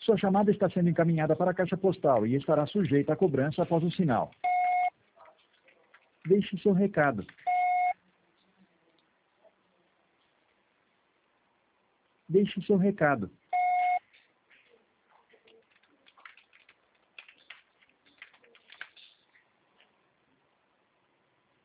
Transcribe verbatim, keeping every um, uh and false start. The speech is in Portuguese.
Sua chamada está sendo encaminhada para a caixa postal e estará sujeita à cobrança após o sinal. Deixe seu recado. Deixe seu recado.